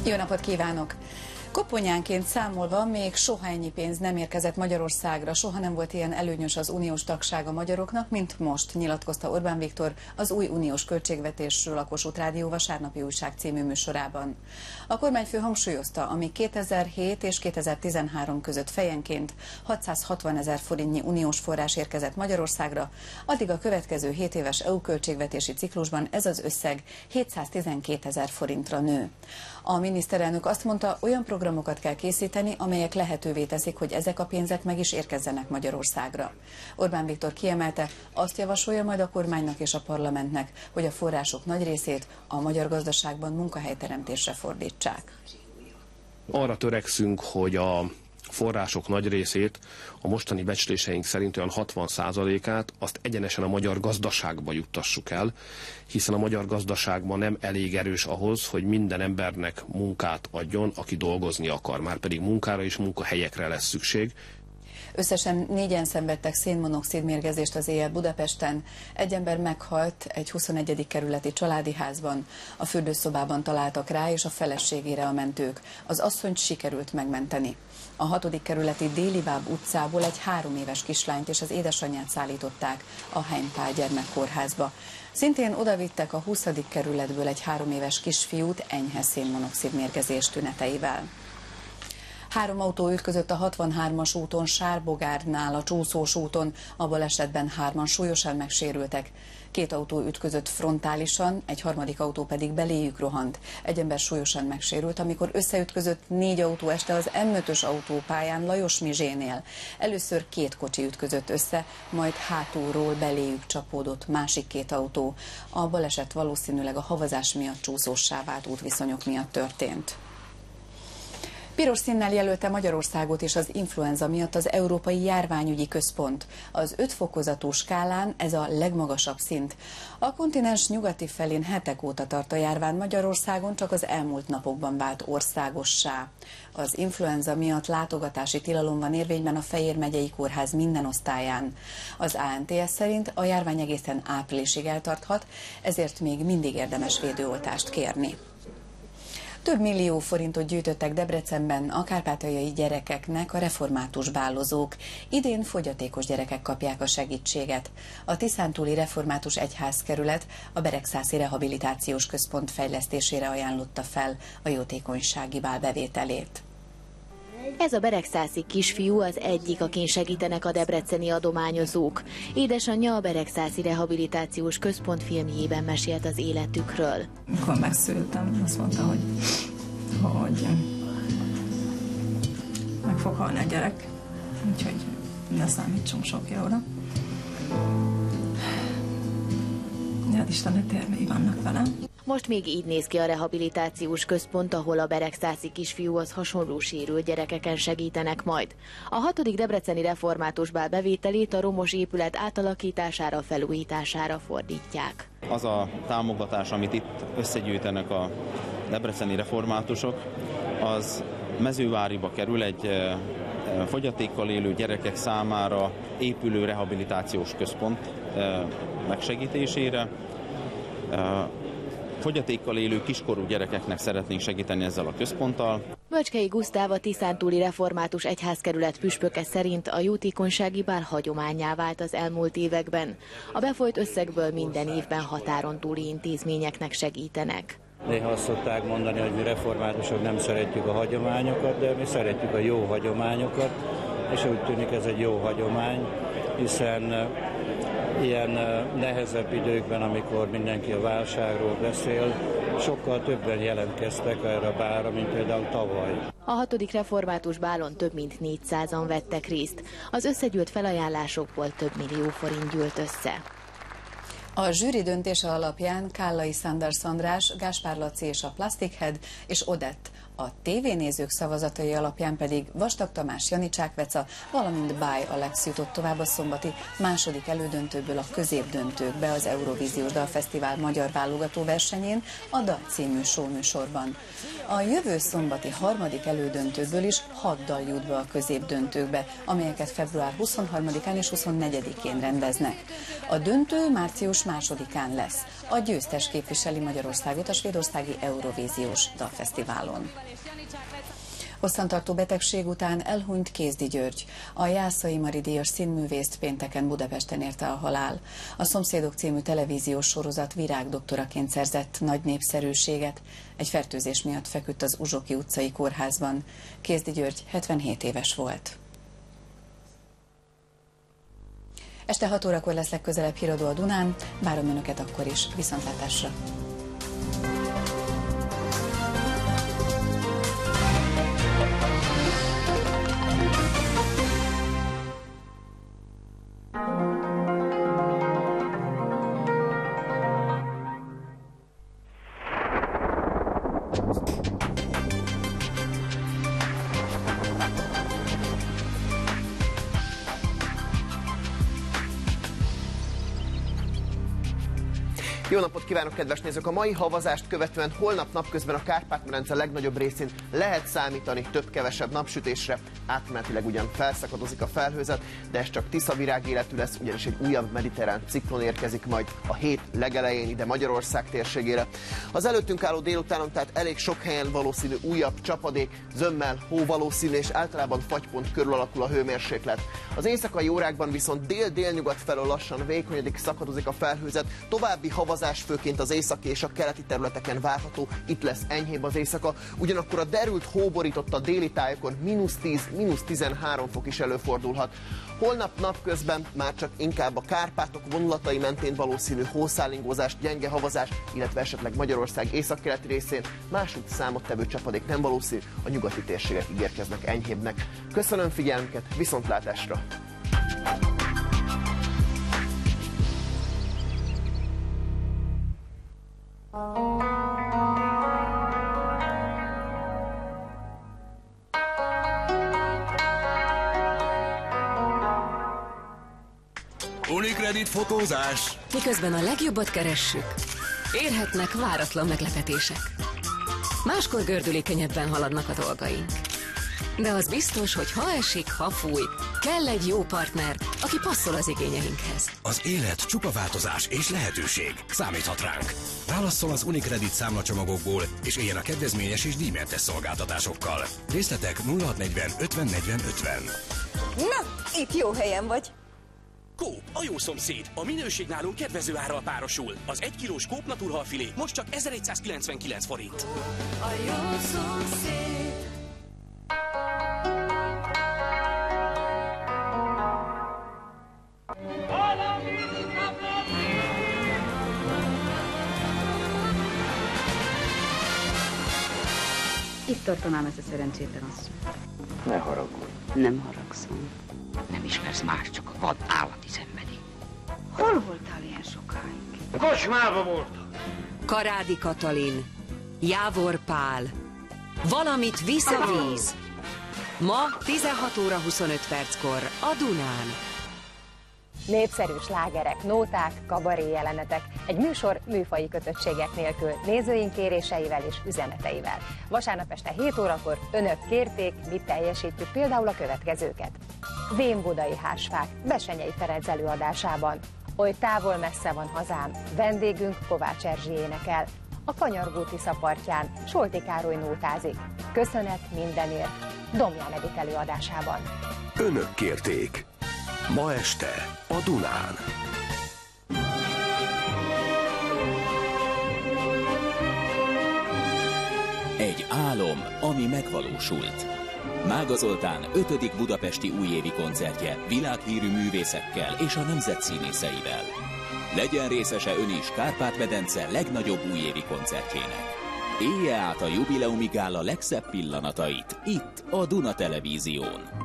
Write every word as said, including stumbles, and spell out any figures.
Jó napot kívánok! Koponyánként számolva még soha ennyi pénz nem érkezett Magyarországra, soha nem volt ilyen előnyös az uniós tagság a magyaroknak, mint most, nyilatkozta Orbán Viktor az új uniós költségvetésről a Kossuth Rádió vasárnapi újság című műsorában. A kormányfő hangsúlyozta, ami kétezer-hét és kétezer-tizenhárom között fejenként hatszázhatvanezer forintnyi uniós forrás érkezett Magyarországra, addig a következő hét éves é u költségvetési ciklusban ez az összeg hétszáztizenkétezer forintra nő. A miniszterelnök azt mondta, olyan programokat kell készíteni, amelyek lehetővé teszik, hogy ezek a pénzek meg is érkezzenek Magyarországra. Orbán Viktor kiemelte, azt javasolja majd a kormánynak és a parlamentnek, hogy a források nagy részét a magyar gazdaságban munkahelyteremtésre fordítsák. Arra törekszünk, hogy a források nagy részét, a mostani becsléseink szerint olyan hatvan százalékát azt egyenesen a magyar gazdaságba juttassuk el, hiszen a magyar gazdaságban nem elég erős ahhoz, hogy minden embernek munkát adjon, aki dolgozni akar, már pedig munkára és munkahelyekre lesz szükség. Összesen négyen szenvedtek szénmonoxid mérgezést az éjjel Budapesten. Egy ember meghalt egy huszonegyedik kerületi családi házban. A fürdőszobában találtak rá és a feleségére a mentők. Az asszonyt sikerült megmenteni. A hatodik kerületi Délibáb utcából egy három éves kislányt és az édesanyját szállították a Heimpál gyermekkórházba. Szintén odavittek a huszadik kerületből egy három éves kisfiút enyhe szénmonoxid mérgezés tüneteivel. Három autó ütközött a hatvanhármas úton Sárbogárnál, a Csúszós úton, a balesetben hárman súlyosan megsérültek. Két autó ütközött frontálisan, egy harmadik autó pedig beléjük rohant. Egy ember súlyosan megsérült, amikor összeütközött négy autó este az M ötös autópályán Lajos Mizsénél. Először két kocsi ütközött össze, majd hátulról beléjük csapódott másik két autó. A baleset valószínűleg a havazás miatt csúszóssá vált útviszonyok miatt történt. Piros színnel jelölte Magyarországot és az influenza miatt az Európai Járványügyi Központ. Az öt fokozatú skálán ez a legmagasabb szint. A kontinens nyugati felén hetek óta tart a járvány, Magyarországon csak az elmúlt napokban vált országossá. Az influenza miatt látogatási tilalom van érvényben a Fejér megyei kórház minden osztályán. Az á en té es szerint a járvány egészen áprilisig eltarthat, ezért még mindig érdemes védőoltást kérni. Több millió forintot gyűjtöttek Debrecenben a kárpátaljai gyerekeknek a református bálozók. Idén fogyatékos gyerekek kapják a segítséget. A tiszántúli református egyházkerület a Beregszászi Rehabilitációs Központ fejlesztésére ajánlotta fel a jótékonysági bál bevételét. Ez a beregszászi kisfiú az egyik, akin segítenek a debreceni adományozók. Édesanyja a Beregszászi Rehabilitációs Központ filmjében mesélt az életükről. Mikor megszültem, azt mondta, hogy, hogy meg fog halni a gyerek, úgyhogy ne számítsunk sok jóra. Hát Istennek tervei vannak velem. Most még így néz ki a rehabilitációs központ, ahol a beregszászi kisfiúhoz hasonló sérült gyerekeken segítenek majd. A hatodik debreceni református bál bevételét a romos épület átalakítására, felújítására fordítják. Az a támogatás, amit itt összegyűjtenek a debreceni reformátusok, az Mezőváriba kerül egy fogyatékkal élő gyerekek számára épülő rehabilitációs központ megsegítésére. Fogyatékkal élő kiskorú gyerekeknek szeretnénk segíteni ezzel a központtal. Bölcskei Gusztáv, a tiszántúli református egyházkerület püspöke szerint a jótékonysági bál hagyománnyá vált az elmúlt években. A befolyt összegből minden évben határon túli intézményeknek segítenek. Néha azt szokták mondani, hogy mi reformátusok nem szeretjük a hagyományokat, de mi szeretjük a jó hagyományokat, és úgy tűnik ez egy jó hagyomány, hiszen ilyen nehezebb időkben, amikor mindenki a válságról beszél, sokkal többen jelentkeztek erre a bálra, mint például tavaly. A hatodik református bálon több mint négyszázan vettek részt. Az összegyűlt felajánlásokból több millió forint gyűlt össze. A zsűri döntése alapján Kállai Sanders András, Gáspár Laci és a Plastic Head és Odett, a tévénézők szavazatai alapján pedig Vastag Tamás, Janicsák Veca, valamint Báj Alex jutott tovább a szombati második elődöntőből a középdöntőkbe az Eurovíziós Dalfesztivál magyar válogató versenyén, a Dal című showműsorban. A jövő szombati harmadik elődöntőből is hat dal jut be a középdöntőkbe, amelyeket február huszonharmadikán és huszonnegyedikén rendeznek. A döntő március másodikán lesz. A győztes képviseli Magyarországot a svédországi Eurovíziós Dalfesztiválon. Hosszantartó betegség után elhunyt Kézdi György. A Jászai Mari díjas színművészt pénteken Budapesten érte a halál. A Szomszédok című televíziós sorozat virágdoktoraként szerzett nagy népszerűséget. Egy fertőzés miatt feküdt az Uzsoki utcai kórházban. Kézdi György hetvenhét éves volt. Este hat órakor lesz legközelebb híradó a Dunán. Várom önöket akkor is. Viszontlátásra! Jó napot kívánok, kedves nézők! A mai havazást követően holnap napközben a Kárpát-medence legnagyobb részén lehet számítani több-kevesebb napsütésre. Átmenetileg ugyan felszakadozik a felhőzet, de ez csak tiszavirág életű lesz, ugyanis egy újabb mediterrán ciklon érkezik majd a hét legelején ide Magyarország térségére. Az előttünk álló délutánon tehát elég sok helyen valószínű újabb csapadék, zömmel, hó valószínű, és általában fagypont körül alakul a hőmérséklet. Az éjszakai órákban viszont dél-délnyugat felől lassan vékonyodik, szakadozik a felhőzet, további havazás főként az északi és a keleti területeken várható, itt lesz enyhébb az éjszaka, ugyanakkor a derült hóborított a déli tájokon mínusz tíz, mínusz tizenhárom fok is előfordulhat. Holnap napközben már csak inkább a Kárpátok vonulatai mentén valószínű hószállingózás, gyenge havazás, illetve esetleg Magyarország északkeleti részén másút számottevő csapadék nem valószínű, a nyugati térségek ígérkeznek enyhébbnek. Köszönöm figyelmüket, viszontlátásra! Unicredit fotózás. Miközben a legjobbat keressük, érhetnek váratlan meglepetések. Máskor gördülékenyebben haladnak a dolgaink. De az biztos, hogy ha esik, ha fúj, kell egy jó partner, aki passzol az igényeinkhez. Az élet csupa változás és lehetőség. Számíthat ránk. Válasszon az Unicredit számlacsomagokból, és éljen a kedvezményes és díjmentes szolgáltatásokkal. Részletek nulla hat negyven ötven negyven ötven. Na, itt jó helyen vagy. Coop, a jó szomszéd. A minőség nálunk kedvező árral párosul. Az egy kilós Coop Naturhalfilé most csak ezeregyszázkilencvenkilenc forint. A jó szomszéd. Itt tartanám ezt a szerencsétlen asszony. Ne haragudj. Nem haragszom. Nem ismersz más, csak a vad állati szenvedély. Hol voltál ilyen sokáig? A kocsmában voltam. Karádi Katalin, Jávor Pál, valamit visz a víz. Ma tizenhat óra huszonöt perckor a Dunán. Népszerű slágerek, nóták, kabaré jelenetek. Egy műsor műfaji kötöttségek nélkül, nézőink kéréseivel és üzeneteivel. Vasárnap este hét órakor önök kérték, mi teljesítjük például a következőket. Vén-budai hársfák, Bessenyei Ferenc előadásában. Oly távol messze van hazám, vendégünk Kovács Erzsi énekel. A Kanyargó Tisza partján Solti Károly nótázik. Köszönet mindenért, Domján Edith előadásában. Önök kérték. Ma este a Dunán. Egy álom, ami megvalósult. Mága Zoltán ötödik budapesti újévi koncertje világhírű művészekkel és a nemzet színészeivel. Legyen részese ön is Kárpát-medence legnagyobb újévi koncertjének. Élje át a jubileumi gála legszebb pillanatait itt a Duna Televízión.